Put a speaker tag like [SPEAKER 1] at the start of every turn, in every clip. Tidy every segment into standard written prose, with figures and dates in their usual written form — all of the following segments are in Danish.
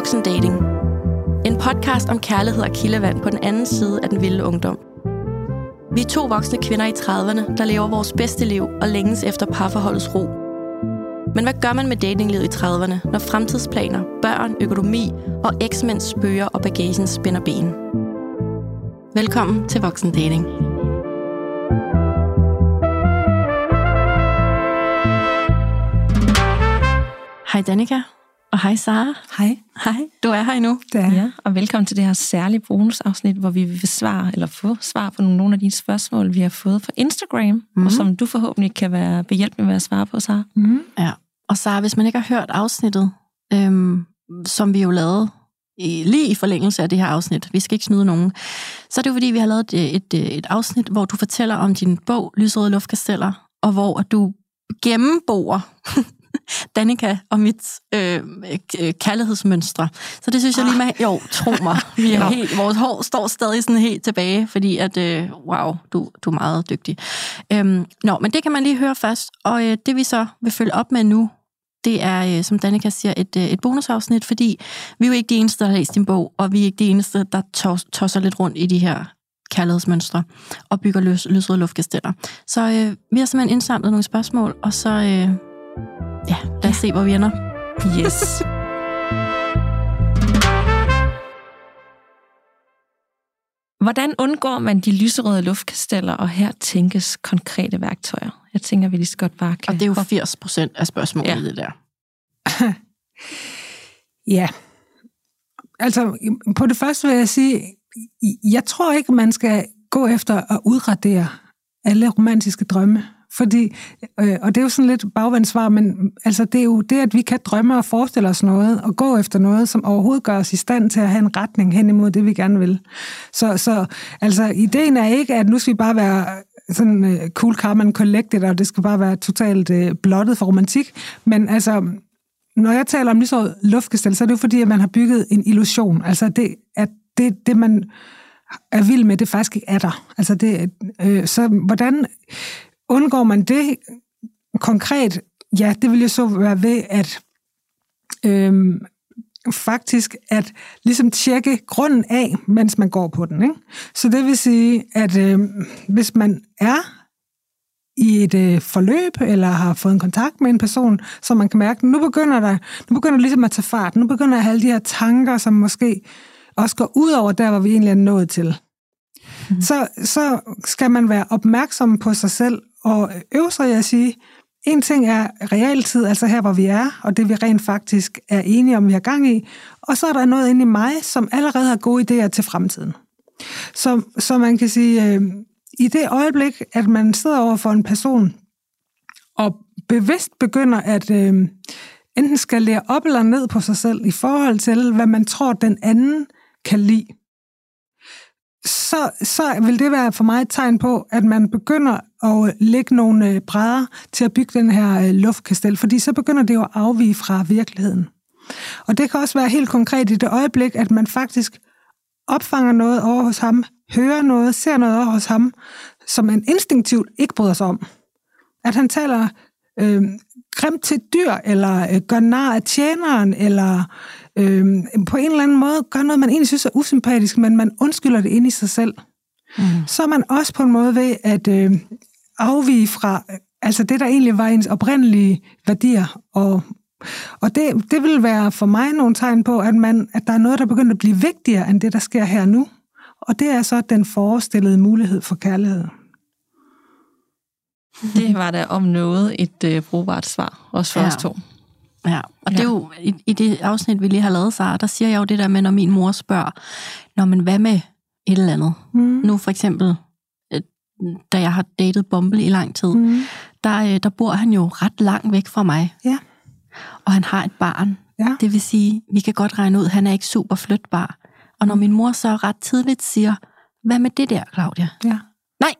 [SPEAKER 1] Voksendating. En podcast om kærlighed og kildevand på den anden side af den vilde ungdom. Vi er 2 voksne kvinder i 30'erne, der lever vores bedste liv og længes efter parforholdets ro. Men hvad gør man med datinglivet i 30'erne, når fremtidsplaner, børn, økonomi og eksmænd spøger og bagagen spænder ben? Velkommen til Voksendating. Hej Danika, og hej Sara.
[SPEAKER 2] Hej.
[SPEAKER 1] Hej, du er her endnu.
[SPEAKER 2] Ja, og velkommen til det her særlige bonusafsnit, hvor vi vil få svar på nogle af de spørgsmål, vi har fået fra Instagram, og som du forhåbentlig kan være behjælpelig med at svare på, Sara.
[SPEAKER 1] Ja, og Sara, hvis man ikke har hørt afsnittet, som vi jo lavede lige i forlængelse af det her afsnit, vi skal ikke snyde nogen, så er det jo fordi, vi har lavet et afsnit, hvor du fortæller om din bog, Lyserøde luftkasteller, og hvor du gennembor Danika og mit kærlighedsmønstre. Så det synes jeg lige med, jo, tro mig, vi er helt, vores hår står stadig sådan helt tilbage, fordi at, wow, du er meget dygtig. Men det kan man lige høre først, og det vi så vil følge op med nu, det er, som Danika siger, et bonusafsnit, fordi vi er jo ikke de eneste, der har læst din bog, og vi er ikke de eneste, der tosser lidt rundt i de her kærlighedsmønstre og bygger lysrøde luftkasteller. Så vi har simpelthen indsamlet nogle spørgsmål, og så lad os se, hvor vi ender.
[SPEAKER 2] Yes. Hvordan undgår man de lyserøde luftkasteller, og her tænkes konkrete værktøjer? Jeg tænker, vi lige så godt bare kan...
[SPEAKER 1] Og det er jo 80% af spørgsmålet, det der.
[SPEAKER 3] Ja. Altså, på det første vil jeg sige, jeg tror ikke, man skal gå efter at udradere alle romantiske drømme. Fordi, og det er jo sådan lidt bagvendt svar, men altså det er jo det, at vi kan drømme og forestille os noget, og gå efter noget, som overhovedet gør os i stand til at have en retning hen imod det, vi gerne vil. Så altså, ideen er ikke, at nu skal vi bare være sådan cool, calm and collected, og det skal bare være totalt blottet for romantik. Men altså, når jeg taler om lyserød luftkastel, så er det jo fordi, at man har bygget en illusion. Altså det man er vild med, det faktisk ikke er der. Altså så hvordan undgår man det konkret? Ja, det vil jo så være ved at faktisk at ligesom tjekke grunden af, mens man går på den. Ikke? Så det vil sige, at hvis man er i et forløb, eller har fået en kontakt med en person, så man kan mærke, nu begynder det ligesom at tage fart. Nu begynder jeg at have alle de her tanker, som måske også går ud over der, hvor vi egentlig er nået til. Så skal man være opmærksom på sig selv, og øve sig at sige, en ting er realtid, altså her, hvor vi er, og det vi rent faktisk er enige om, vi har gang i, og så er der noget inde i mig, som allerede har gode idéer til fremtiden. Så man kan sige, i det øjeblik, at man sidder over for en person, og bevidst begynder at enten skalere op eller ned på sig selv, i forhold til, hvad man tror, den anden kan lide, så vil det være for mig et tegn på, at man begynder at lægge nogle brædder til at bygge den her luftkastel, fordi så begynder det jo at afvige fra virkeligheden. Og det kan også være helt konkret i det øjeblik, at man faktisk opfanger noget over hos ham, hører noget, ser noget over hos ham, som man instinktivt ikke bryder sig om. At han taler grimt til dyr, eller gør nar af tjeneren, eller på en eller anden måde gør noget, man egentlig synes er usympatisk, men man undskylder det ind i sig selv. Så er man også på en måde ved at afvige fra altså det, der egentlig var ens oprindelige værdier. Og det vil være for mig nogle tegn på, at der er noget, der begynder at blive vigtigere end det, der sker her nu. Og det er så den forestillede mulighed for kærlighed.
[SPEAKER 2] Det var da om noget et brugbart svar, også for os to.
[SPEAKER 1] Ja, og det er jo i det afsnit, vi lige har lavet, Sara, der siger jeg jo det der med, når min mor spørger, men hvad med et eller andet? Nu for eksempel, da jeg har datet Bumble i lang tid, der bor han jo ret langt væk fra mig. Ja. Og han har et barn. Ja. Det vil sige, vi kan godt regne ud, han er ikke super flytbar. Og når min mor så ret tidligt siger, hvad med det der, Claudia? Ja. Nej,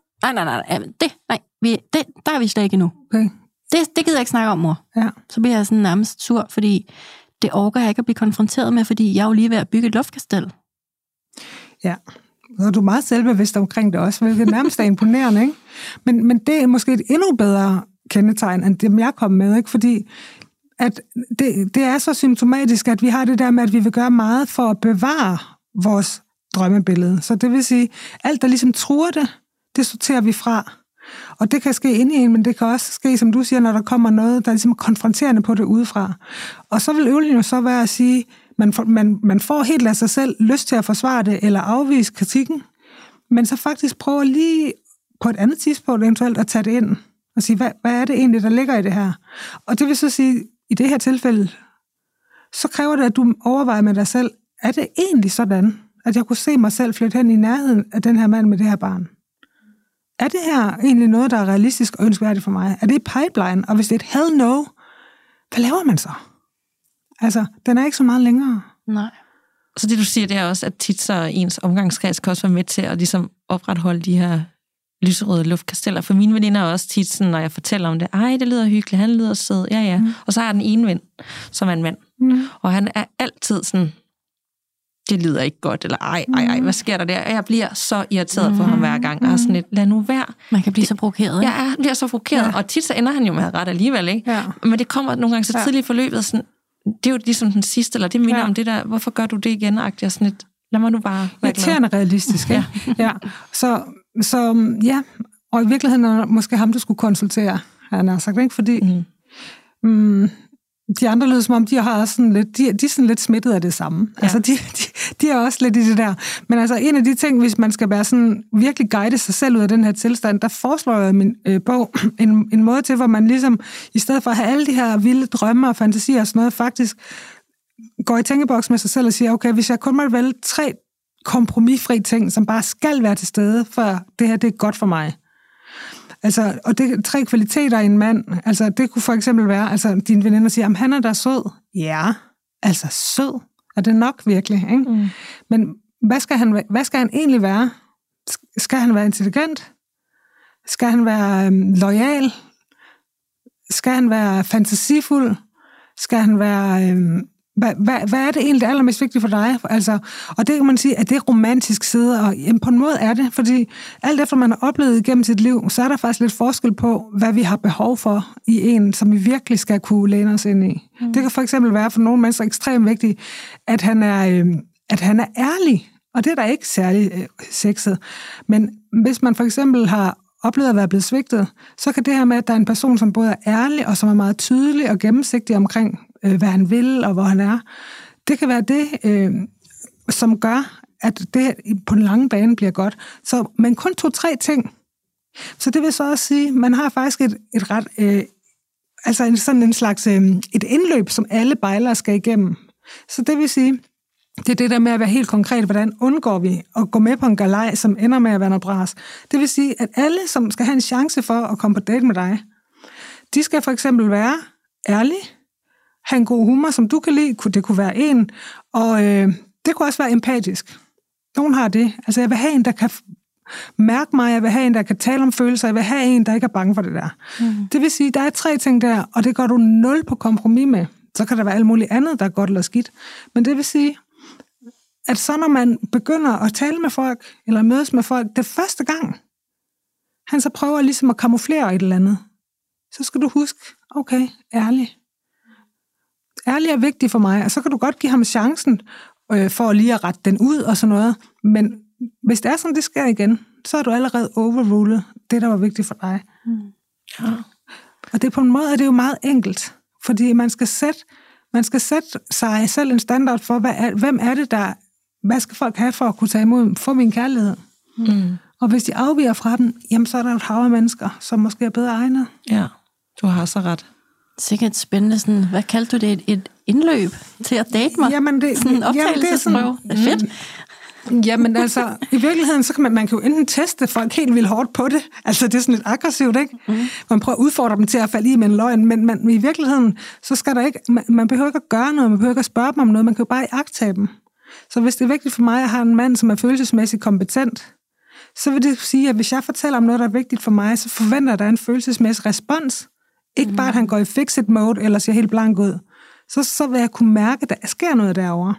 [SPEAKER 1] der er vi slet ikke endnu. Okay. Det gider jeg ikke snakke om, mor. Ja. Så bliver jeg sådan nærmest sur, fordi det orker jeg ikke at blive konfronteret med, fordi jeg er jo lige ved at bygge et luftkastel.
[SPEAKER 3] Ja, og du er meget selvbevidst omkring det også, hvilket nærmest er imponerende, ikke? Men det er måske et endnu bedre kendetegn, end dem jeg kom med, ikke? Fordi at det er så symptomatisk, at vi har det der med, at vi vil gøre meget for at bevare vores drømmebillede. Så det vil sige, alt der ligesom truer det sorterer vi fra. Og det kan ske inde i en, men det kan også ske, som du siger, når der kommer noget, der er ligesom konfronterende på det udefra. Og så vil øvelsen jo så være at sige, man får helt af sig selv lyst til at forsvare det, eller afvise kritikken, men så faktisk prøve lige på et andet tidspunkt eventuelt at tage det ind, og sige, hvad er det egentlig, der ligger i det her? Og det vil så sige, i det her tilfælde, så kræver det, at du overvejer med dig selv, er det egentlig sådan, at jeg kunne se mig selv flytte hen i nærheden af den her mand med det her barn? Er det her egentlig noget, der er realistisk og ønskværdigt for mig? Er det i pipeline? Og hvis det er et hell no, hvad laver man så? Altså, den er ikke så meget længere.
[SPEAKER 1] Nej.
[SPEAKER 2] Så det, du siger, det er også, at tit så ens omgangskreds kan også være med til at ligesom opretholde de her lyserøde luftkasteller. For mine veninder er også tit sådan, når jeg fortæller om det, det lyder hyggeligt, han lyder sød, ja. Og så er den ene ven, som er en mand. Og han er altid sådan, det lyder ikke godt, eller ej, hvad sker der der? Og jeg bliver så irriteret på ham hver gang, og sådan lidt, lad nu være.
[SPEAKER 1] Man kan blive så provokeret.
[SPEAKER 2] Jeg bliver så provokeret, og tit så ender han jo med at ret alligevel, ikke? Ja. Men det kommer nogle gange så tidligt i forløbet, sådan, det er jo ligesom den sidste, eller det minder om det der, hvorfor gør du det igen, agtigt, sådan lidt, lad mig nu bare være
[SPEAKER 3] irriterende realistisk, ikke? Ja. Så ja, og i virkeligheden er måske ham, du skulle konsultere, han har sagt, ikke? Fordi de andre lyder som om, de har også sådan lidt, de er sådan lidt smittet af det samme. Ja. Altså, de er også lidt i det der. Men altså, en af de ting, hvis man skal være sådan, virkelig guide sig selv ud af den her tilstand, der foreslår jeg i min bog en måde til, hvor man ligesom, i stedet for at have alle de her vilde drømme og fantasier og sådan noget, faktisk går i tænkeboks med sig selv og siger, okay, hvis jeg kun må vælge 3 kompromisfri ting, som bare skal være til stede, for det her, det er godt for mig. Altså, og det er 3 kvaliteter i en mand. Altså, det kunne for eksempel være, altså, dine veninder siger, om han er da sød. Ja, altså sød. Er det nok virkelig, ikke? Men hvad skal han egentlig være? Skal han være intelligent? Skal han være loyal? Skal han være fantasifuld? Skal han være... Hvad er det egentlig, der er allermest vigtigt for dig? Altså, og det kan man sige, at det er romantisk side, og jamen, på en måde er det, fordi alt efter man har oplevet igennem sit liv, så er der faktisk lidt forskel på, hvad vi har behov for i en, som vi virkelig skal kunne læne os ind i. Det kan for eksempel være for nogle mennesker ekstremt vigtigt, at han er ærlig, og det er da ikke særlig sexet. Men hvis man for eksempel har oplevet at være blevet svigtet, så kan det her med, at der er en person, som både er ærlig, og som er meget tydelig og gennemsigtig omkring, hvad han vil, og hvor han er. Det kan være det, som gør, at det på den lange bane bliver godt. Så, men kun 2-3 ting. Så det vil så også sige, man har faktisk et ret, altså sådan en slags et indløb, som alle bejlere skal igennem. Så det vil sige, det er det der med at være helt konkret, hvordan undgår vi at gå med på en galej, som ender med at være noget bras. Det vil sige, at alle, som skal have en chance for at komme på date med dig, de skal for eksempel være ærlige, have en god humor, som du kan lide, det kunne være en, og det kunne også være empatisk. Nogen har det. Altså, jeg vil have en, der kan mærke mig, jeg vil have en, der kan tale om følelser, jeg vil have en, der ikke er bange for det der. Det vil sige, der er 3 ting der, og det går du 0 på kompromis med. Så kan der være alt muligt andet, der er godt eller skidt. Men det vil sige, at så når man begynder at tale med folk, eller mødes med folk, det første gang, han så prøver ligesom at kamuflere et eller andet, så skal du huske, okay, ærlig. Ærlig er vigtig for mig, og så kan du godt give ham chancen for lige at rette den ud og sådan noget. Men hvis det er sådan, det sker igen, så er du allerede overrulet det, der var vigtigt for dig. Ja. Og det på en måde er det jo meget enkelt, fordi man skal sætte sig selv en standard for, hvem er det, der... Hvad skal folk have for at kunne tage imod for min kærlighed? Og hvis de afviger fra den, jamen så er der et hav af mennesker, som måske er bedre egnet.
[SPEAKER 2] Ja, du har så ret.
[SPEAKER 1] Sikkert spændende, sådan, hvad kaldte du det? Et indløb til at date mig?
[SPEAKER 3] Jamen det,
[SPEAKER 1] sådan en optagelsesprøve. Det er fedt.
[SPEAKER 3] Jamen altså, i virkeligheden, så kan man kan jo enten teste folk helt vildt hårdt på det. Altså, det er sådan lidt aggressivt, ikke? Man prøver at udfordre dem til at falde i med en løgn, men i virkeligheden, så skal der ikke... Man behøver ikke at gøre noget, man behøver ikke at spørge dem om noget, man kan jo bare iagttage dem. Så hvis det er vigtigt for mig at have en mand, som er følelsesmæssigt kompetent, så vil det sige, at hvis jeg fortæller om noget, der er vigtigt for mig, så forventer jeg, at der er en følelsesmæssig respons. Ikke bare, at han går i fix-it mode, eller ser helt blank ud. Så vil jeg kunne mærke, at der sker noget derovre.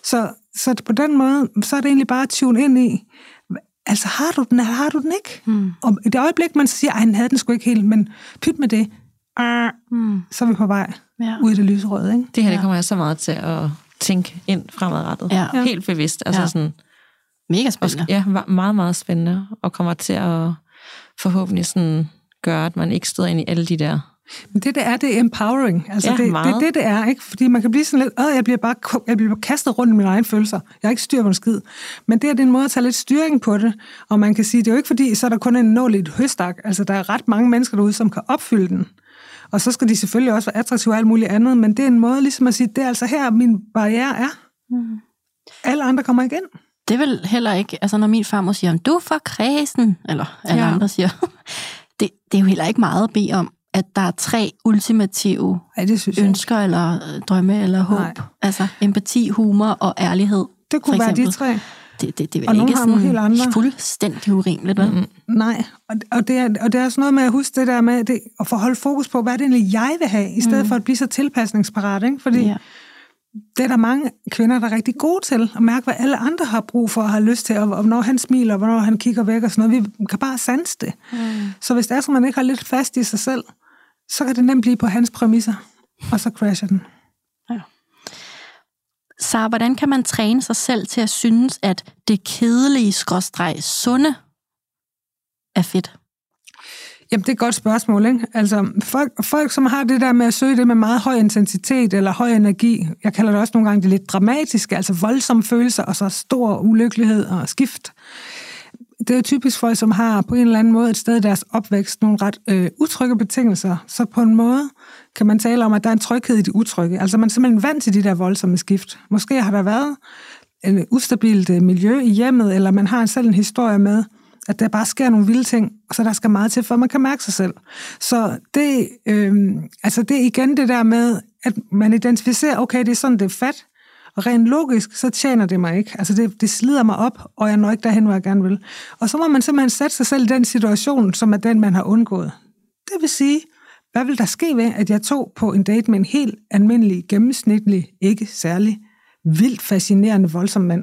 [SPEAKER 3] Så på den måde, så er det egentlig bare at tune ind i, altså har du den, eller har du den ikke? Og i det øjeblik, man siger, at han havde den sgu ikke helt, men pyt med det. så er vi på vej ud i det lyserøde, ikke?
[SPEAKER 2] Det her, det kommer jeg så meget til at tænke ind fremadrettet.
[SPEAKER 1] Ja.
[SPEAKER 2] Helt bevidst. Altså sådan,
[SPEAKER 1] mega spændende.
[SPEAKER 2] Ja, meget, meget spændende. Og kommer til at forhåbentlig sådan gøre, at man ikke støder ind i alle de der...
[SPEAKER 3] Men det er empowering. Altså det er, ikke? Fordi man kan blive sådan lidt, jeg bliver kastet rundt i mine egne følelser. Jeg har ikke styr på en skid. Men det er en måde at tage lidt styring på det. Og man kan sige, det er jo ikke fordi, så er der kun en nål i et høstak. Altså der er ret mange mennesker derude, som kan opfylde den. Og så skal de selvfølgelig også være attraktive og alt muligt andet. Men det er en måde ligesom at sige, det er altså her, min barriere er. Alle andre kommer ikke ind.
[SPEAKER 1] Det er vel heller ikke, altså når min farmor siger, du er for kræsen, eller alle andre siger, det er jo heller ikke meget at bede om, at der er 3 ultimative ønsker, eller drømme, eller håb. Nej. Altså empati, humor og ærlighed.
[SPEAKER 3] Det kunne være de 3.
[SPEAKER 1] Det er vel ikke sådan fuldstændig urimeligt, vel?
[SPEAKER 3] Nej, og det er også noget med at huske det der med det, at få holde fokus på, hvad er det egentlig, jeg vil have, i stedet for at blive så tilpasningsparat, ikke? Fordi det er der mange kvinder, der er rigtig gode til at mærke, hvad alle andre har brug for og har lyst til, og hvornår han smiler, og hvornår han kigger væk og sådan noget. Vi kan bare sanse det. Så hvis det er, så man ikke har lidt fast i sig selv, så kan det nemt blive på hans præmisser, og så crasher den.
[SPEAKER 1] Ja. Så hvordan kan man træne sig selv til at synes, at det kedelige /sunde er fedt?
[SPEAKER 3] Jamen, det er et godt spørgsmål, ikke? Altså, folk, som har det der med at søge det med meget høj intensitet eller høj energi, jeg kalder det også nogle gange det lidt dramatiske, altså voldsomme følelser, og så stor ulykkelighed og skift. Det er jo typisk folk, som har på en eller anden måde et sted i deres opvækst nogle ret utrygge betingelser. Så på en måde kan man tale om, at der er en tryghed i det utrygge. Altså, man er simpelthen vant til de der voldsomme skift. Måske har der været en ustabilt miljø i hjemmet, eller man har selv en historie med, at der bare sker nogle vilde ting, og så der skal meget til, for man kan mærke sig selv. Så det, det er igen det der med, at man identificerer, okay, det er sådan, det er fat, og rent logisk, så tjener det mig ikke. Altså det slider mig op, og jeg når ikke derhen, hvor jeg gerne vil. Og så må man simpelthen sætte sig selv i den situation, som er den, man har undgået. Det vil sige, hvad vil der ske ved, at jeg tog på en date med en helt almindelig, gennemsnitlig, ikke særlig vildt fascinerende, voldsom mand?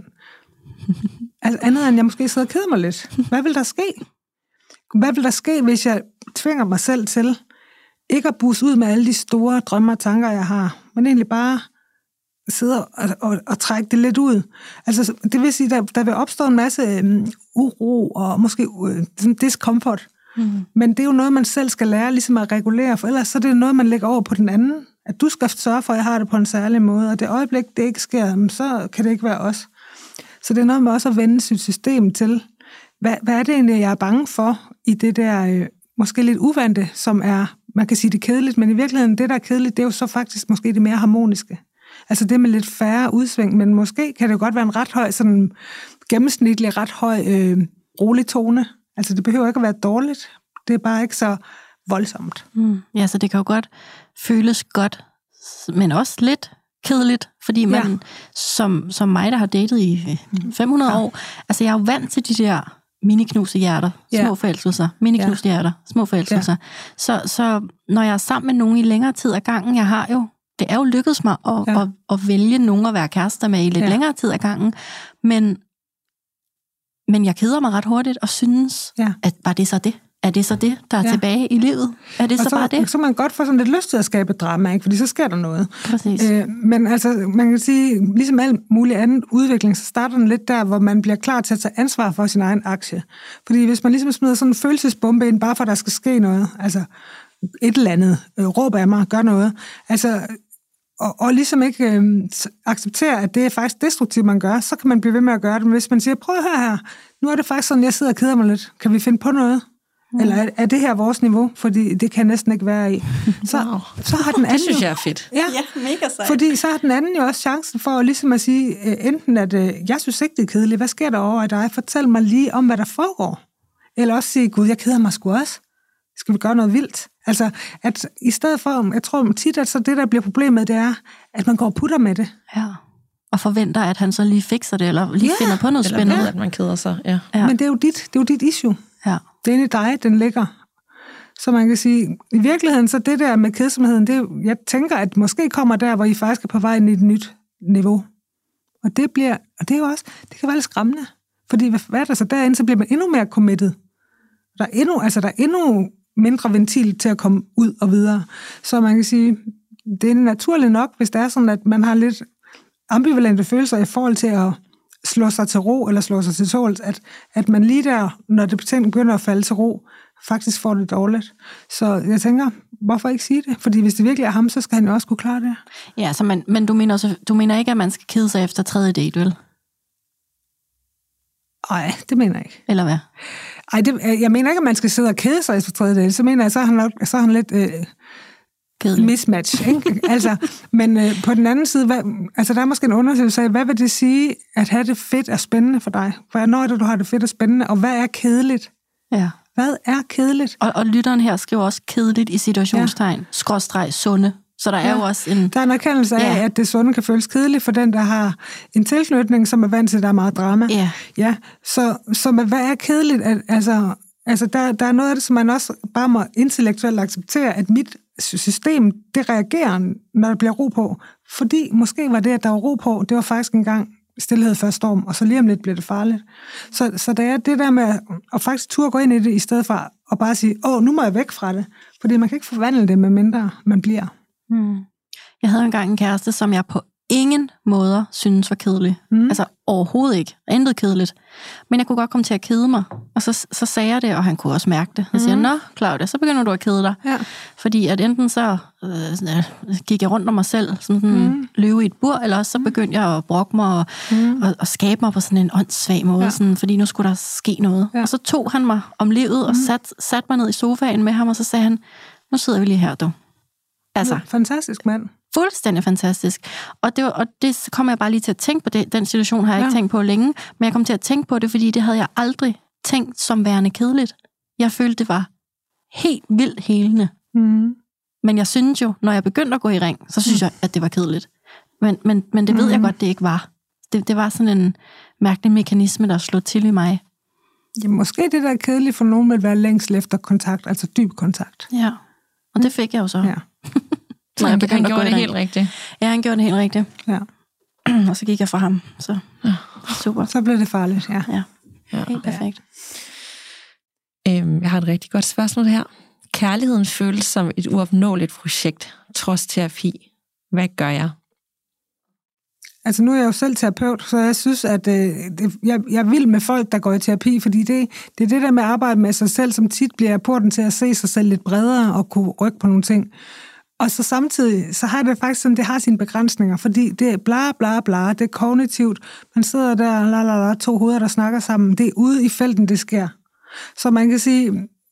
[SPEAKER 3] Altså andet end jeg måske sidder og keder mig lidt. Hvad vil der ske? Hvad vil der ske, hvis jeg tvinger mig selv til ikke at buse ud med alle de store drømme og tanker, jeg har, men egentlig bare sidde og trække det lidt ud? Altså, det vil sige, der vil opstå en masse uro og måske discomfort. Men det er jo noget, man selv skal lære ligesom at regulere, for ellers så er det noget, man lægger over på den anden. At du skal sørge for, at jeg har det på en særlig måde, og det øjeblik, det ikke sker, så kan det ikke være os. Så det er noget med også at vende sit system til, hvad er det egentlig, jeg er bange for i det der måske lidt uvante, som er, man kan sige det kedeligt, men i virkeligheden det, der er kedeligt, det er jo så faktisk måske det mere harmoniske. Altså det med lidt færre udsving, men måske kan det jo godt være en ret høj, sådan gennemsnitlig, ret høj rolig tone. Altså det behøver ikke at være dårligt, det er bare ikke så voldsomt.
[SPEAKER 1] Ja, så det kan jo godt føles godt, men også lidt kedeligt, fordi man, som mig, der har datet i 500 år, altså jeg er jo vant til de der miniknuste hjerter, små forelskelser, miniknuste hjerter, små forelskelser. Så når jeg er sammen med nogen i længere tid ad gangen, det er jo lykkedes mig at vælge nogen at være kærester med i lidt længere tid ad gangen, men jeg keder mig ret hurtigt og synes, at bare det er så det. Er det så det, der er tilbage i livet? Er det så bare det?
[SPEAKER 3] Så man godt få sådan lidt lyst til at skabe drama, ikke? Fordi så sker der noget.
[SPEAKER 1] Præcis.
[SPEAKER 3] Men altså, man kan sige, ligesom alt muligt andet udvikling, så starter den lidt der, hvor man bliver klar til at tage ansvar for sin egen aktie. Fordi hvis man ligesom smider sådan en følelsesbombe ind, bare for at der skal ske noget, altså et eller andet, råb af mig, gør noget, altså, og ligesom ikke acceptere, at det er faktisk destruktivt, man gør, så kan man blive ved med at gøre det. Men hvis man siger, prøv at høre her, nu er det faktisk sådan, jeg sidder og keder mig lidt. Kan vi finde på noget? Eller er det her vores niveau? Fordi det kan næsten ikke være i. Så har den anden
[SPEAKER 2] det synes jeg er fedt.
[SPEAKER 1] Ja, mega sejt.
[SPEAKER 3] Fordi så har den anden jo også chancen for ligesom at sige, enten at jeg synes ikke, det er kedeligt. Hvad sker der over i dig? Fortæl mig lige om, hvad der foregår. Eller også sige, gud, jeg keder mig sgu også. Skal vi gøre noget vildt? Altså, at i stedet for, jeg tror tit, at så det, der bliver problemet, det er, at man går og putter med det.
[SPEAKER 1] Ja. Og forventer, at han så lige fikser det, eller lige finder på noget spændende.
[SPEAKER 2] Eller at man keder sig, ja.
[SPEAKER 3] Men det er jo dit issue.
[SPEAKER 1] Ja.
[SPEAKER 3] Det er inde i dig, den ligger. Så man kan sige, i virkeligheden, så det der med kedsomheden, jeg tænker, at måske kommer der, hvor I faktisk er på vej ind i et nyt niveau. Og det er jo også, det kan være lidt skræmmende. Fordi hvad er der så derinde, så bliver man endnu mere committed. Der er endnu mindre ventil til at komme ud og videre. Så man kan sige, det er naturligt nok, hvis det er sådan, at man har lidt ambivalente følelser i forhold til at slå sig til ro eller slå sig til tåls, at man lige der, når det begynder at falde til ro, faktisk får det dårligt. Så jeg tænker, hvorfor ikke sige det? Fordi hvis det virkelig er ham, så skal han jo også kunne klare det.
[SPEAKER 1] Ja, så men du mener ikke, at man skal kede sig efter 3. date, vel?
[SPEAKER 3] Nej, det mener jeg ikke.
[SPEAKER 1] Eller hvad?
[SPEAKER 3] Jeg mener ikke, at man skal sidde og kede sig efter 3. date. Så mener jeg, så er han lidt mismatch. Ikke? Altså, men på den anden side, der er måske en undersøgelse af, hvad vil det sige, at have det fedt og spændende for dig? Hvornår er det, du har det fedt og spændende? Og hvad er kedeligt?
[SPEAKER 1] Ja.
[SPEAKER 3] Hvad er kedeligt?
[SPEAKER 1] Og lytteren her skriver også kedeligt i situationstegn. Ja. Skråstreg sunde. Så der er jo også en... Der
[SPEAKER 3] er en erkendelse af, at det sunde kan føles kedeligt for den, der har en tilknytning, som er vant til, at der er meget drama.
[SPEAKER 1] Ja.
[SPEAKER 3] Ja. Så hvad er kedeligt? Altså der er noget af det, som man også bare må intellektuelt acceptere, at mit system, det reagerer, når der bliver ro på. Fordi måske var det, at der var ro på, det var faktisk engang stilhed før storm, og så lige om lidt bliver det farligt. Så det er det der med at faktisk turde gå ind i det, i stedet for at bare sige, nu må jeg væk fra det. Fordi man kan ikke forvandle det, med mindre man bliver.
[SPEAKER 1] Jeg havde engang en kæreste, som jeg på ingen måder synes var kedelig. Altså overhovedet ikke. Intet kedeligt. Men jeg kunne godt komme til at kede mig. Og så sagde jeg det, og han kunne også mærke det. Jeg siger, nå Claudia, så begynder du at kede dig. Ja. Fordi at enten så gik jeg rundt om mig selv, som en løve i et bur, eller også så begyndte jeg at brokke mig og skabe mig på sådan en åndssvag måde, sådan, fordi nu skulle der ske noget. Ja. Og så tog han mig om livet og satte mig ned i sofaen med ham, og så sagde han, nu sidder vi lige her, du. Altså,
[SPEAKER 3] fantastisk mand.
[SPEAKER 1] Fuldstændig fantastisk. Og det kommer jeg bare lige til at tænke på. Den situation har jeg ikke tænkt på længe, men jeg kom til at tænke på det, fordi det havde jeg aldrig tænkt som værende kedeligt. Jeg følte, det var helt vildt helende. Men jeg synes jo, når jeg begyndte at gå i ring, så synes jeg, at det var kedeligt. Men det ved jeg godt, det ikke var. Det var sådan en mærkelig mekanisme, der slog til i mig.
[SPEAKER 3] Ja, måske det, der er kedeligt for nogen, vil være længsel efter kontakt, altså dyb kontakt.
[SPEAKER 1] Ja, og det fik jeg jo så.
[SPEAKER 3] Ja.
[SPEAKER 2] Han gjorde det helt rigtigt.
[SPEAKER 1] Ja, han gjorde det helt rigtigt.
[SPEAKER 3] Ja.
[SPEAKER 1] Og så gik jeg fra ham. Så super.
[SPEAKER 3] Så blev det farligt, ja.
[SPEAKER 1] Helt perfekt.
[SPEAKER 2] Jeg har et rigtig godt spørgsmål her. Kærligheden føles som et uopnåeligt projekt, trods terapi. Hvad gør jeg?
[SPEAKER 3] Altså nu er jeg jo selv terapeut, så jeg synes, at jeg vil med folk, der går i terapi, fordi det er det der med at arbejde med sig selv, som tit bliver porten til at se sig selv lidt bredere og kunne rykke på nogle ting. Og så samtidig, så har det faktisk sådan, det har sine begrænsninger, fordi det er bla bla bla, det er kognitivt, man sidder der, to hoveder, der snakker sammen, det er ude i felten, det sker. Så man kan sige,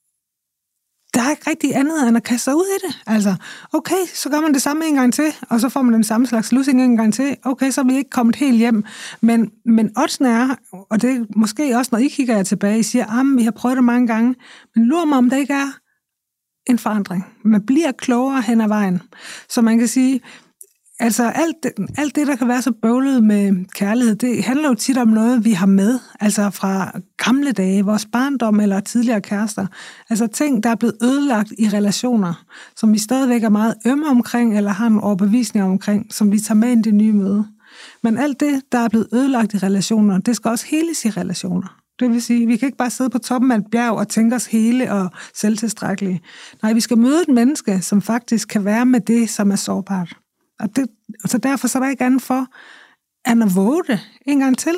[SPEAKER 3] der er ikke rigtig andet, end at kaste sig ud i det. Altså, okay, så gør man det samme en gang til, og så får man den samme slags lussing en gang til. Okay, så er vi ikke kommet helt hjem. Men oddsene er, og det er måske også, når I kigger jer tilbage, I siger, vi har prøvet det mange gange, men lurer mig, om der ikke er en forandring. Man bliver klogere hen ad vejen. Så man kan sige, altså alt det, der kan være så bøvlet med kærlighed, det handler jo tit om noget, vi har med, altså fra gamle dage, vores barndom eller tidligere kærester. Altså ting, der er blevet ødelagt i relationer, som vi stadigvæk er meget ømme omkring, eller har en overbevisning omkring, som vi tager med ind i det nye møde. Men alt det, der er blevet ødelagt i relationer, det skal også heles i relationer. Det vil sige, vi kan ikke bare sidde på toppen af et bjerg og tænke os hele og selvtilstrækkelige. Nej, vi skal møde et menneske, som faktisk kan være med det, som er sårbart. Så derfor så er der ikke andet for, end at våge det en gang til.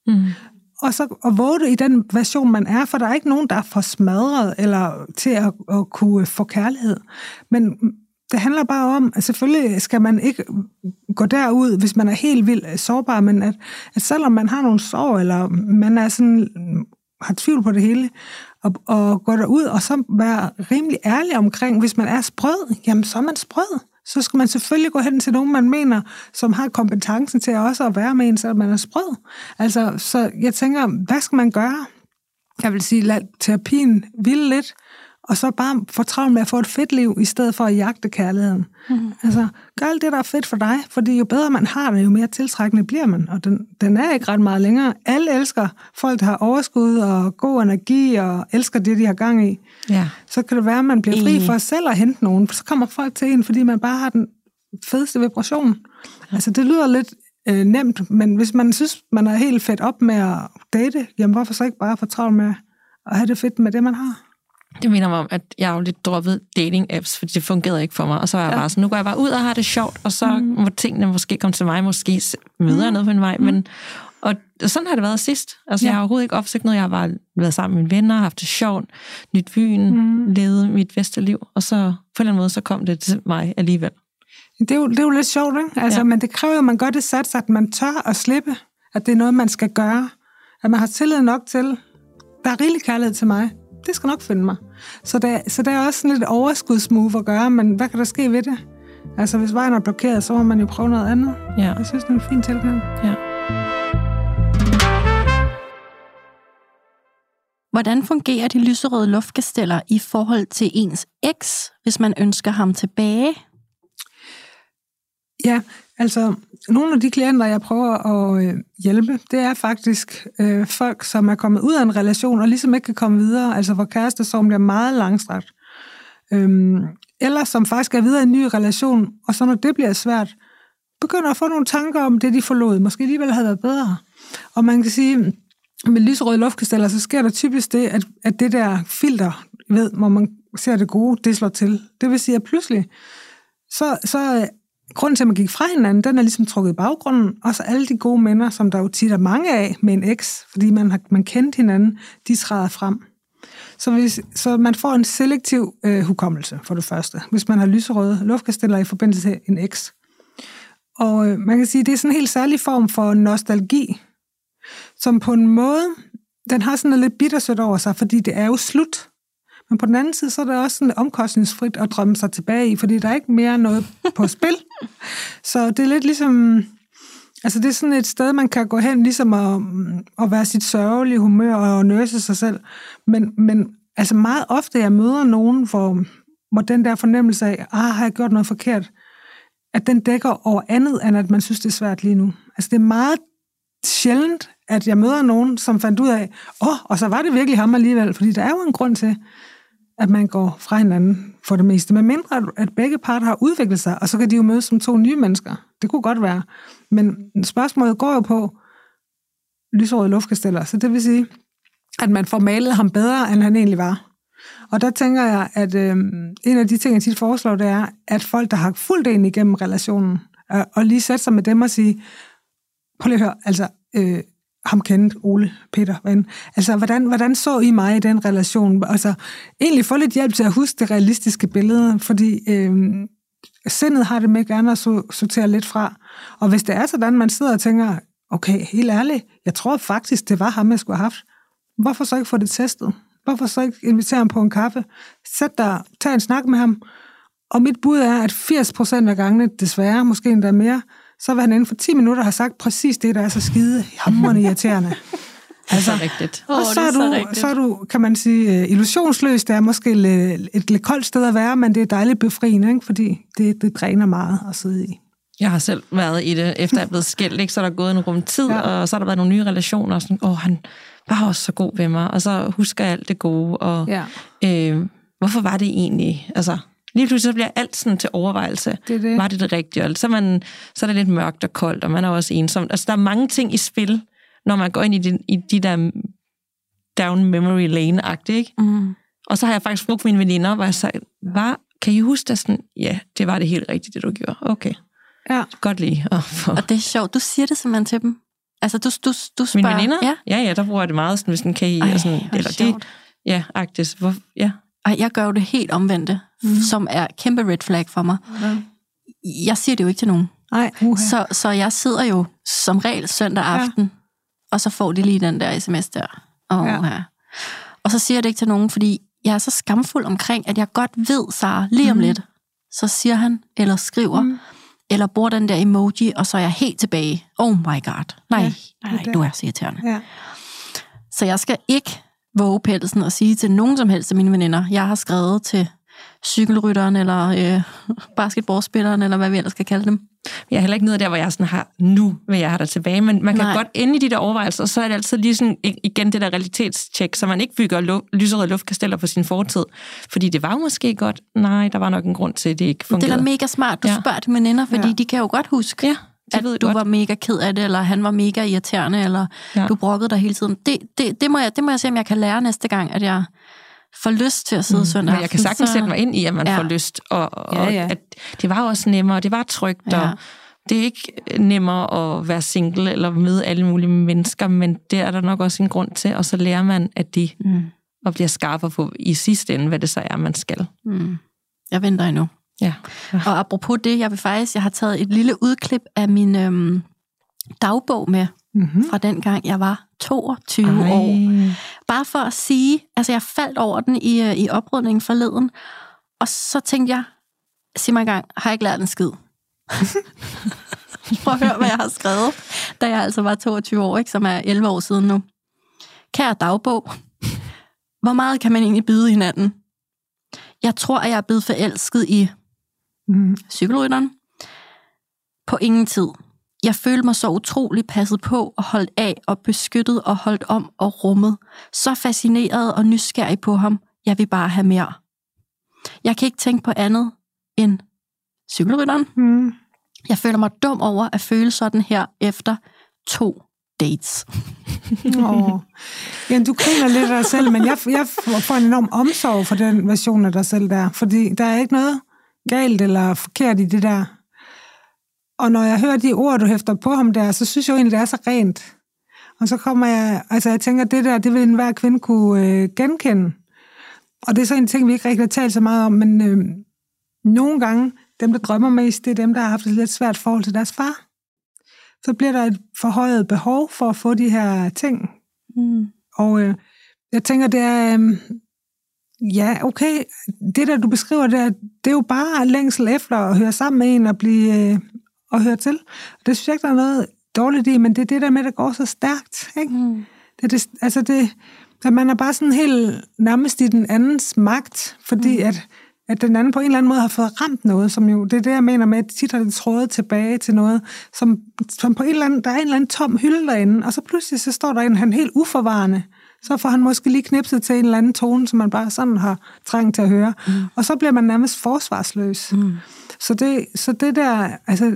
[SPEAKER 3] Og så at våge det i den version, man er, for der er ikke nogen, der er for smadret eller til at kunne få kærlighed. Men det handler bare om, at selvfølgelig skal man ikke gå derud, hvis man er helt vildt sårbar, men at selvom man har nogle sorg, eller man er sådan, har tvivl på det hele, og gå derud, og så være rimelig ærlig omkring, hvis man er sprød, jamen så er man sprød. Så skal man selvfølgelig gå hen til nogen, man mener, som har kompetencen til også at være med en, selvom man er sprød. Altså, så jeg tænker, hvad skal man gøre? Jeg vil sige, lad terapien hvile lidt, og så bare få travlt med at få et fedt liv, i stedet for at jagte kærligheden. Altså, gør alt det, der er fedt for dig, fordi jo bedre man har det, jo mere tiltrækkende bliver man, og den er ikke ret meget længere. Alle elsker folk, der har overskud og god energi, og elsker det, de har gang i. Ja. Så kan det være, at man bliver fri for selv at hente nogen, så kommer folk til en, fordi man bare har den fedeste vibration. Altså, det lyder lidt nemt, men hvis man synes, man er helt fedt op med at date, jamen hvorfor så ikke bare få travlt med at have det fedt med det, man har?
[SPEAKER 2] Det minder mig om, at jeg jo lidt droppet dating-apps, fordi det fungerede ikke for mig. Og så var jeg bare sådan, nu går jeg bare ud og har det sjovt, og så må tingene måske komme til mig, måske møder jeg noget på en vej. Men, og sådan har det været sidst. Altså, jeg har overhovedet ikke opsøgt noget. Jeg har bare været sammen med mine venner, haft det sjovt, nyt byen, levet mit bedste liv. Og så på en eller anden måde, så kom det til mig alligevel.
[SPEAKER 3] Det er jo lidt sjovt, ikke? Altså, men det kræver jo, at man gør det sats, at man tør at slippe, at det er noget, man skal gøre. At man har tillid nok til, der er rigelig kærlighed til mig. Det skal nok finde mig. Så der er også sådan lidt overskudsmove at gøre, men hvad kan der ske ved det? Altså, hvis vejen er blokeret, så må man jo prøve noget andet.
[SPEAKER 2] Ja.
[SPEAKER 3] Jeg synes, det er en fin tilgang.
[SPEAKER 2] Ja.
[SPEAKER 1] Hvordan fungerer de lyserøde luftkasteller i forhold til ens eks, hvis man ønsker ham tilbage?
[SPEAKER 3] Ja, altså nogle af de klienter, jeg prøver at hjælpe, det er faktisk folk, som er kommet ud af en relation og ligesom ikke kan komme videre, altså hvor kærestesorgen bliver meget langstrakt. Eller som faktisk er videre i en ny relation, og så når det bliver svært, begynder at få nogle tanker om det, de forlod. Måske alligevel havde været bedre. Og man kan sige, med lyserøde luftkasteller, så sker der typisk det, at det der filter, hvor man ser det gode, det slår til. Det vil sige, at pludselig, så grunden til, at man gik fra hinanden, den er ligesom trukket i baggrunden, og så alle de gode minder, som der jo tit er mange af med en eks, fordi man kendte hinanden, de træder frem. Så man får en selektiv hukommelse, for det første, hvis man har lyserøde luftkasteller i forbindelse til en eks. Og man kan sige, at det er sådan en helt særlig form for nostalgi, som på en måde, den har sådan noget lidt bittersødt over sig, fordi det er jo slut. Men på den anden side, så er det også sådan omkostningsfrit at drømme sig tilbage i, fordi der er ikke mere noget på spil. Så det er lidt ligesom, altså det er sådan et sted, man kan gå hen, ligesom at være sit sørgelige humør og nøse sig selv. Men altså meget ofte, jeg møder nogen, hvor den der fornemmelse af, har jeg gjort noget forkert, at den dækker over andet, end at man synes, det er svært lige nu. Altså det er meget sjældent, at jeg møder nogen, som fandt ud af, og så var det virkelig ham alligevel, fordi der er jo en grund til, at man går fra hinanden for det meste. Men mindre, at begge parter har udviklet sig, og så kan de jo mødes som to nye mennesker. Det kunne godt være. Men spørgsmålet går jo på lyserøde luftkasteller, så det vil sige, at man får malet ham bedre, end han egentlig var. Og der tænker jeg, at en af de ting, jeg tit foreslår, det er, at folk, der har fulgt en igennem relationen, og lige sætte sig med dem og sige, prøv lige at høre, altså, ham kendte Ole, Peter, ven. Altså, hvordan så I mig i den relation? Altså, egentlig få lidt hjælp til at huske det realistiske billede, fordi sindet har det med gerne at sortere lidt fra. Og hvis det er sådan, man sidder og tænker, okay, helt ærligt, jeg tror faktisk, det var ham, jeg skulle have haft. Hvorfor så ikke få det testet? Hvorfor så ikke invitere ham på en kaffe? Sæt dig, tag en snak med ham. Og mit bud er, at 80% af gangene, desværre, måske endda mere, så vil han inden for 10 minutter have sagt præcis det, der er så skide hamrende irriterende.
[SPEAKER 2] Altså, det er rigtigt.
[SPEAKER 3] Og så er du, kan man sige, illusionsløs. Det er måske et lidt koldt sted at være, men det er dejligt befriende, ikke? Fordi det dræner meget at sidde i.
[SPEAKER 2] Jeg har selv været i det, efter jeg er blevet skilt, ikke? Så er der gået en rum tid, og så har der været nogle nye relationer, og sådan, han var også så god ved mig, og så husker jeg alt det gode, og hvorfor var det egentlig? Altså, lige pludselig så bliver alt sådan til overvejelse. Det. Var det rigtige? Og så er det lidt mørkt og koldt, og man er også ensom. Altså, der er mange ting i spil, når man går ind i de der down memory lane-agtige, ikke? Mm. Og så har jeg faktisk spurgt mine veninder, hvor jeg sagde, kan I huske det sådan? Ja, det var det helt rigtigt, det du gjorde. Okay. Ja. Godt lige.
[SPEAKER 1] Og det er sjovt, du siger det simpelthen til dem. Altså, du spørger...
[SPEAKER 2] Mine veninder? Ja, der bruger jeg det meget, sådan, hvis den kan I... og sådan, eller det, ja, agtigt. Ja.
[SPEAKER 1] Og jeg gør jo det helt omvendte, som er kæmpe red flag for mig. Jeg siger det jo ikke til nogen. Så jeg sidder jo som regel søndag aften, og så får de lige den der sms der. Og så siger jeg det ikke til nogen, fordi jeg er så skamfuld omkring, at jeg godt ved, Sara, lige om lidt, så siger han, eller skriver, eller bruger den der emoji, og så er jeg helt tilbage. Oh my god. Nej, du er så irriterende. Ja. Så jeg skal ikke våge pelsen og sige til nogen som helst af mine veninder, jeg har skrevet til cykelrytteren, eller basketballspilleren, eller hvad vi ellers skal kalde dem.
[SPEAKER 2] Jeg er heller ikke noget der, hvor jeg sådan har, nu vil jeg have dig tilbage, men man kan godt ende i de der overvejelser, og så er det altid lige sådan, igen det der realitetstjek, så man ikke bygger lyserøde luftkasteller på sin fortid, fordi det var jo måske godt, nej, der var nok en grund til, at det ikke fungerede.
[SPEAKER 1] Det er da mega smart, du spørger til veninder, fordi de kan jo godt huske, at du var mega ked af det, eller han var mega irriterende, eller du brokkede dig hele tiden. Det må jeg se, om jeg kan lære næste gang, at jeg får lyst til at sidde søndag
[SPEAKER 2] Men jeg kan sagtens sætte mig ind i, at man får lyst, og at det var også nemmere, det var trygt, og det er ikke nemmere at være single eller møde alle mulige mennesker, men det er der nok også en grund til, og så lærer man, at de og bliver skarpere på i sidste ende, hvad det så er, man skal.
[SPEAKER 1] Jeg venter endnu.
[SPEAKER 2] Ja.
[SPEAKER 1] Og apropos det, jeg har taget et lille udklip af min dagbog med, fra den gang jeg var 22 år. Bare for at sige, altså jeg faldt over den i oprydningen forleden, og så tænkte jeg, sig mig engang, har jeg ikke lært en skid? Prøv at høre, hvad jeg har skrevet, da jeg altså var 22 år, ikke, som er 11 år siden nu. Kære dagbog, hvor meget kan man egentlig byde hinanden? Jeg tror, at jeg er blevet forelsket i cykelrytteren. På ingen tid. Jeg følte mig så utrolig passet på og holdt af og beskyttet og holdt om og rummet. Så fascineret og nysgerrig på ham. Jeg vil bare have mere. Jeg kan ikke tænke på andet end cykelrytteren. Jeg føler mig dum over at føle sådan her efter 2 dates.
[SPEAKER 3] Jamen, du griner lidt af dig selv, men jeg får en enorm omsorg for den version af dig selv der, fordi der er ikke noget galt eller forkert i det der. Og når jeg hører de ord, du hæfter på ham der, så synes jeg jo egentlig, det er så rent. Og så kommer jeg tænker, det der, det vil enhver kvinde kunne genkende. Og det er så en ting, vi ikke rigtig har talt så meget om, men nogle gange, dem der drømmer mest, det er dem, der har haft et lidt svært forhold til deres far. Så bliver der et forhøjet behov for at få de her ting. Og jeg tænker, det er, okay, det der, du beskriver, det er jo bare længsel efter at høre sammen med en og blive og høre til. Det synes jeg ikke, der er noget dårligt i, men det er det der med, der går så stærkt. Ikke? At man er bare sådan helt nærmest i den andens magt, fordi at den anden på en eller anden måde har fået ramt noget, som jo, det er det, jeg mener med, at tit har det trådet tilbage til noget, som på en eller anden, der er en eller anden tom hylde derinde, og så pludselig så står der en, han helt uforvarende, så får han måske lige knipset til en eller anden tone, som man bare sådan har trængt til at høre, og så bliver man nærmest forsvarsløs. Så det der,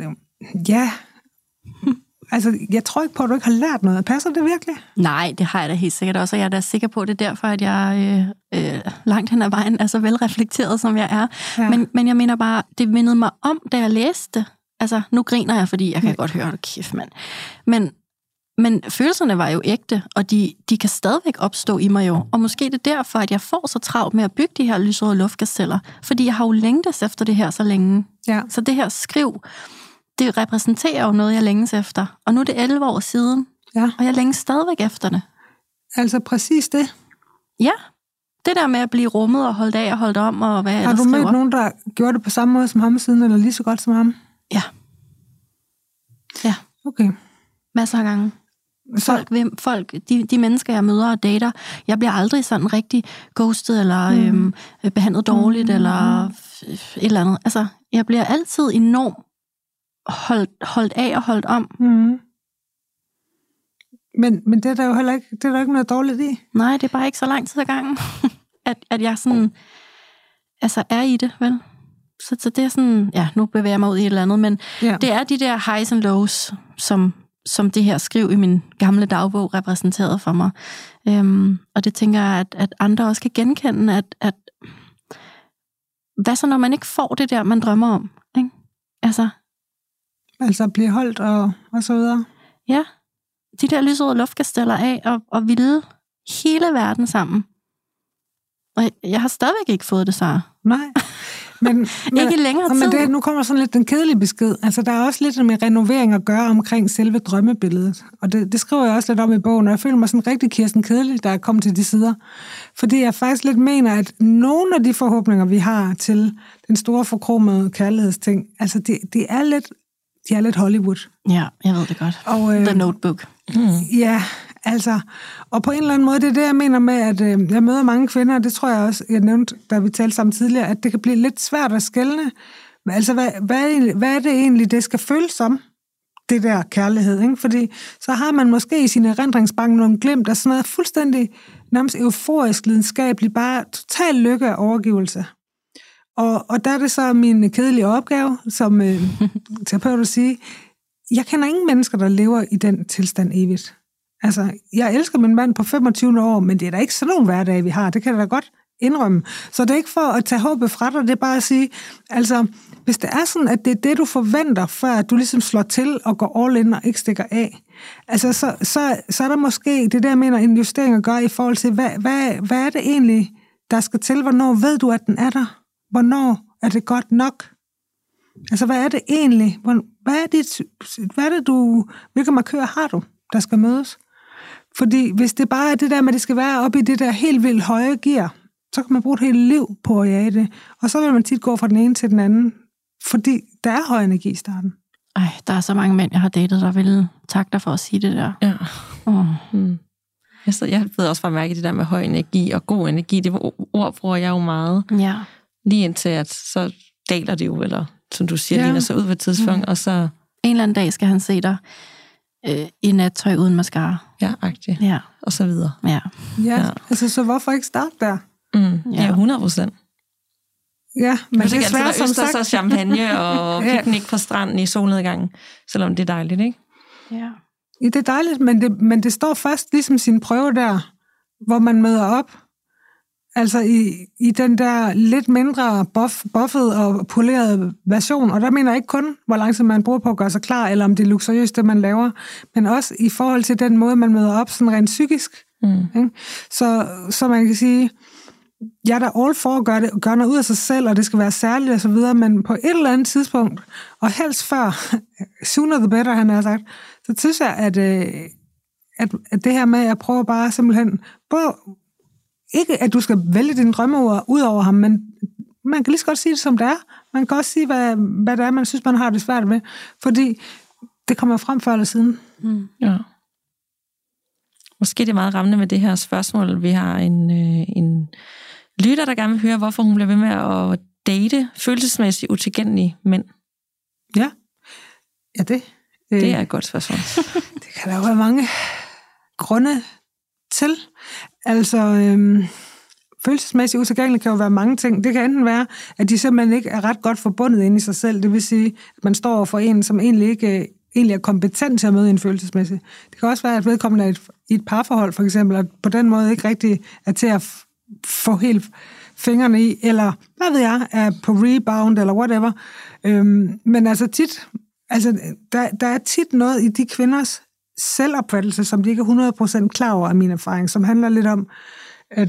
[SPEAKER 3] jeg tror ikke på, at du ikke har lært noget. Passer det virkelig?
[SPEAKER 1] Nej, det har jeg da helt sikkert også, og jeg er da sikker på, at det er derfor, at jeg langt hen ad vejen er så velreflekteret, som jeg er. Ja. Men jeg mener bare, det mindede mig om, da jeg læste det. Altså, nu griner jeg, fordi jeg kan godt høre det, kæft, mand. Men følelserne var jo ægte, og de kan stadigvæk opstå i mig jo. Og måske det er derfor, at jeg får så travlt med at bygge de her lyserøde luftkasteller, fordi jeg har jo længtes efter det her så længe. Ja. Så det her skriv, det repræsenterer jo noget, jeg længes efter. Og nu er det 11 år siden, og jeg længes stadigvæk efter det.
[SPEAKER 3] Altså præcis det?
[SPEAKER 1] Ja. Det der med at blive rummet og holdt af og holdt om, og hvad jeg
[SPEAKER 3] har du mødt nogen, der gjorde det på samme måde som ham siden, eller lige så godt som ham?
[SPEAKER 1] Ja. Ja.
[SPEAKER 3] Okay.
[SPEAKER 1] Masser af gange. Folk, de mennesker, jeg møder og dater, jeg bliver aldrig sådan rigtig ghostet, eller behandlet dårligt, eller et eller andet. Altså, jeg bliver altid enormt holdt af og holdt om.
[SPEAKER 3] Men det er der jo heller ikke, det er der ikke noget dårligt i.
[SPEAKER 1] Nej, det er bare ikke så lang tid ad gangen, at jeg sådan, altså er i det, vel? Så det er sådan, nu bevæger jeg mig ud i et eller andet, men det er de der highs and lows, som det her skriv i min gamle dagbog repræsenterede for mig. Og det tænker jeg, at andre også kan genkende, at hvad så, når man ikke får det der, man drømmer om? Ikke? Altså blive
[SPEAKER 3] holdt og så videre.
[SPEAKER 1] Ja, de der lyserøde luftkasteller af og ville hele verden sammen. Og jeg har stadigvæk ikke fået det, Sara.
[SPEAKER 3] Nej. Men
[SPEAKER 1] ikke i længere tid.
[SPEAKER 3] Men nu kommer sådan lidt den kedelige besked. Altså, der er også lidt med renovering at gøre omkring selve drømmebilledet. Og det skriver jeg også lidt om i bogen, og jeg føler mig sådan rigtig Kirsten Kedelig, der er kommet til de sider. Fordi jeg faktisk lidt mener, at nogle af de forhåbninger, vi har til den store forkromede kærlighedsting, altså, de er lidt Hollywood.
[SPEAKER 1] Ja, jeg ved det godt. Og, The Notebook.
[SPEAKER 3] Ja, altså, og på en eller anden måde, det er det, jeg mener med, at jeg møder mange kvinder, og det tror jeg også, jeg nævnte, da vi talte sammen tidligere, at det kan blive lidt svært at skelne. Altså, hvad er det egentlig, det skal føles som, det der kærlighed, ikke? Fordi så har man måske i sin erindringsbank nogle glimt af sådan noget fuldstændig nærmest euforisk lidenskabeligt, bare total lykke og overgivelse. Og der er det så min kedelige opgave, som terapeut at sige, jeg kender ingen mennesker, der lever i den tilstand evigt. Altså, jeg elsker min mand på 25 år, men det er da ikke sådan nogle hverdage, vi har. Det kan jeg da godt indrømme. Så det er ikke for at tage håbet fra dig, det er bare at sige, altså, hvis det er sådan, at det er det, du forventer, før du ligesom slår til og går all in og ikke stikker af, altså, så er der måske, det der, jeg mener, en justering at gøre i forhold til, hvad er det egentlig, der skal til? Hvornår ved du, at den er der? Hvornår er det godt nok? Altså, hvad er det egentlig? Hvilke markører har du, der skal mødes? Fordi hvis det bare er det der med, at det skal være oppe i det der helt vildt høje gear, så kan man bruge et helt liv på at jage det. Og så vil man tit gå fra den ene til den anden, fordi der er høj energi i starten.
[SPEAKER 1] Ej, der er så mange mænd, jeg har datet, der vil takke dig for at sige det der.
[SPEAKER 2] Ja. Jeg ved også bare mærke det der med høj energi og god energi. Det ord bruger jeg jo meget.
[SPEAKER 1] Ja.
[SPEAKER 2] Lige indtil, at så daler det jo, eller som du siger, ligner sig ud på et tidspunkt, og så...
[SPEAKER 1] En eller anden dag skal han se dig i nattøj uden mascara.
[SPEAKER 2] Ja, agtigt.
[SPEAKER 1] Ja.
[SPEAKER 2] Og så videre.
[SPEAKER 3] Ja, altså så hvorfor ikke starte der?
[SPEAKER 2] Ja, 100%.
[SPEAKER 3] Ja, men
[SPEAKER 2] det er svært som sagt. Så champagne og piknik på stranden i solnedgangen, selvom det er dejligt, ikke?
[SPEAKER 3] Ja, det er dejligt, men det står først ligesom sin prøve der, hvor man møder op. Altså i den der lidt mindre buffet og polerede version, og der mener jeg ikke kun, hvor lang tid man bruger på at gøre sig klar, eller om det er luksuriøst, det man laver, men også i forhold til den måde, man møder op, sådan rent psykisk. Ikke? Så man kan sige, jeg er da all for at gøre noget ud af sig selv, og det skal være særligt og så videre, men på et eller andet tidspunkt, og helst før, sooner the better, han har sagt, så synes jeg, at det her med, at jeg prøver bare simpelthen, ikke at du skal vælge dine drømmeord ud over ham, men man kan lige så godt sige det, som det er. Man kan også sige, hvad det er, man synes, man har det svært med, fordi det kommer frem før eller siden.
[SPEAKER 2] Ja. Måske det er meget rammende med det her spørgsmål. Vi har en lytter, der gerne vil høre, hvorfor hun bliver ved med at date følelsesmæssigt utilgængelige mænd.
[SPEAKER 3] Ja,
[SPEAKER 2] det er et godt spørgsmål.
[SPEAKER 3] Det kan der jo være mange grunde til. Altså, følelsesmæssigt utilgængelige kan jo være mange ting. Det kan enten være, at de simpelthen ikke er ret godt forbundet inde i sig selv. Det vil sige, at man står for en, som egentlig er kompetent til at møde en følelsesmæssigt. Det kan også være, at vedkommende er i et parforhold, for eksempel, og på den måde ikke rigtig er til at få helt fingrene i, eller hvad ved jeg, er på rebound, eller whatever. Men altså tit, der er tit noget i de kvinders selvopfattelse, som de ikke er 100% klar over af min erfaring, som handler lidt om, at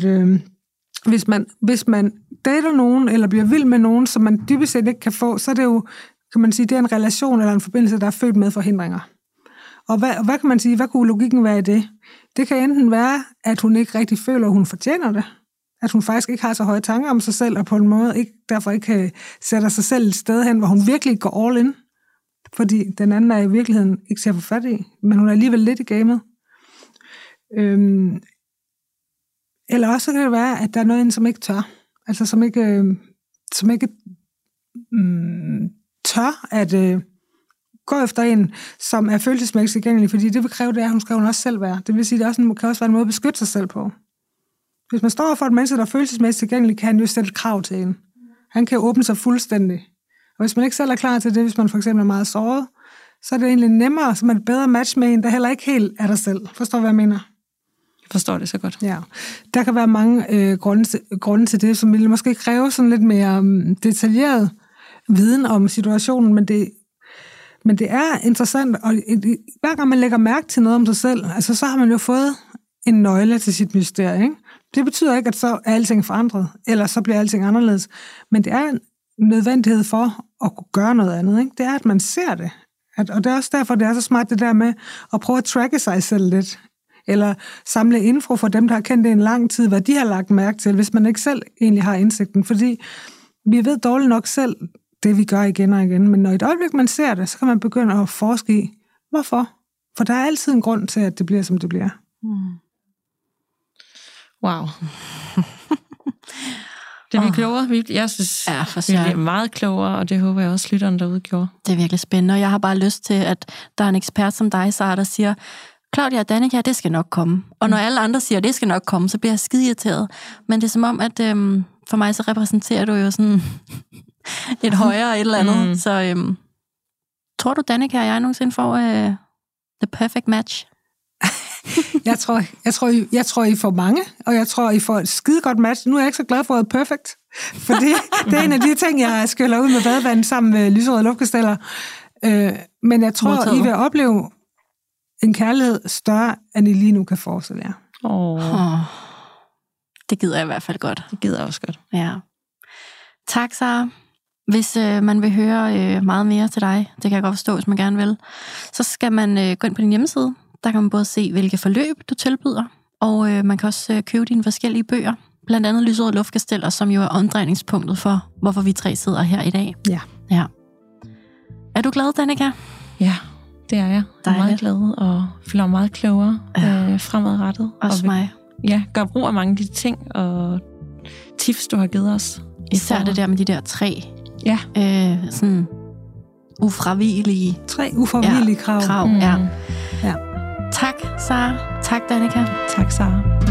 [SPEAKER 3] hvis man dater nogen, eller bliver vild med nogen, som man dybest set ikke kan få, så er det jo, kan man sige, det er en relation eller en forbindelse, der er født med forhindringer. Og hvad kan man sige, hvad kunne logikken være i det? Det kan enten være, at hun ikke rigtig føler, at hun fortjener det. At hun faktisk ikke har så høje tanker om sig selv, og på en måde derfor ikke sætter sig selv et sted hen, hvor hun virkelig går all in. Fordi den anden er i virkeligheden ikke til at få fat i, men hun er alligevel lidt i gamet. Eller også kan det være, at der er noget, som ikke tør. Altså som ikke tør at gå efter en, som er følelsesmæssigt tilgængelig, fordi det vil kræve det, at hun skal også selv være. Det vil sige, at det kan også være en måde at beskytte sig selv på. Hvis man står for et menneske, der er følelsesmæssigt tilgængelig, kan han jo stille krav til en. Han kan åbne sig fuldstændig. Og hvis man ikke selv er klar til det, hvis man for eksempel er meget såret, så er det egentlig nemmere, så man et bedre match med en, der heller ikke helt er dig selv. Forstår du, hvad jeg mener?
[SPEAKER 2] Jeg forstår det så godt. Ja.
[SPEAKER 3] Der kan være mange grunde til det, som vil måske kræve sådan lidt mere detaljeret viden om situationen, men det er interessant, og hver gang man lægger mærke til noget om sig selv, altså så har man jo fået en nøgle til sit mysterie, ikke? Det betyder ikke, at så er alting forandret, eller så bliver alting anderledes, men det er en nødvendighed for at kunne gøre noget andet, ikke? Det er, at man ser det. Og det er også derfor, det er så smart det der med at prøve at tracke sig selv lidt, eller samle info for dem, der har kendt det en lang tid, hvad de har lagt mærke til, hvis man ikke selv egentlig har indsigten, fordi vi ved dårligt nok selv det, vi gør igen og igen, men når i et øjeblik, man ser det, så kan man begynde at forske i, hvorfor? For der er altid en grund til, at det bliver, som det bliver.
[SPEAKER 2] Wow. Det er vi klogere. Jeg synes, vi bliver meget klogere, og det håber jeg også, lytteren derude gjorde.
[SPEAKER 1] Det er virkelig spændende, og jeg har bare lyst til, at der er en ekspert som dig, Sara, der siger, Claudia og Danika, det skal nok komme. Og når alle andre siger, det skal nok komme, så bliver jeg skide irriteret. Men det er som om, at for mig så repræsenterer du jo sådan et højere et eller andet. Så tror du, Danika og jeg nogensinde får the perfect match?
[SPEAKER 3] Jeg tror, I får mange, og jeg tror, I får et skide godt match. Nu er jeg ikke så glad for at perfect, for det er en af de ting, jeg skyller ud med badevand sammen med lyserøde luftkasteller. Men jeg tror, I vil opleve en kærlighed større, end I lige nu kan forestille jer.
[SPEAKER 1] Det gider jeg i hvert fald godt.
[SPEAKER 2] Det gider jeg også godt.
[SPEAKER 1] Ja. Tak, Sara. Hvis man vil høre meget mere til dig, det kan jeg godt forstå, hvis man gerne vil, så skal man gå ind på din hjemmeside. Der kan man både se, hvilke forløb du tilbyder, og man kan også købe dine forskellige bøger, blandt andet Lyserøde luftkasteller, som jo er omdrejningspunktet for, hvorfor vi 3 sidder her i dag. Ja. Er du glad, Danika?
[SPEAKER 2] Ja, det er jeg. Jeg er meget glad og føler mig meget klogere fremadrettet.
[SPEAKER 1] Også mig.
[SPEAKER 2] Ja, gør brug af mange af de ting og tips, du har givet os.
[SPEAKER 1] Især det der med de der 3 sådan ufravigelige...
[SPEAKER 3] 3 ufravigelige krav.
[SPEAKER 1] Ja. Tak, Sara. Tak, Danika.
[SPEAKER 2] Tak, Sara.